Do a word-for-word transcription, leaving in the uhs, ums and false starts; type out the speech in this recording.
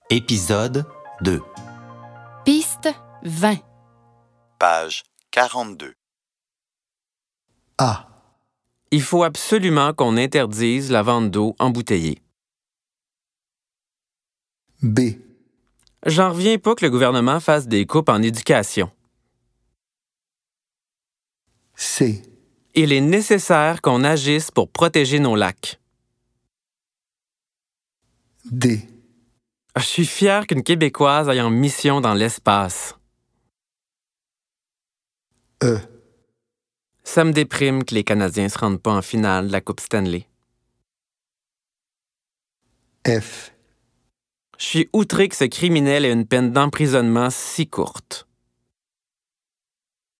Épisode deux. Piste vingt. Page quarante-deux. A. Il faut absolument qu'on interdise la vente d'eau embouteillée. B. J'en reviens pas que le gouvernement fasse des coupes en éducation. C. Il est nécessaire qu'on agisse pour protéger nos lacs. D. Je suis fier qu'une Québécoise aille en mission dans l'espace. E. Ça me déprime que les Canadiens ne se rendent pas en finale de la Coupe Stanley. F. Je suis outré que ce criminel ait une peine d'emprisonnement si courte.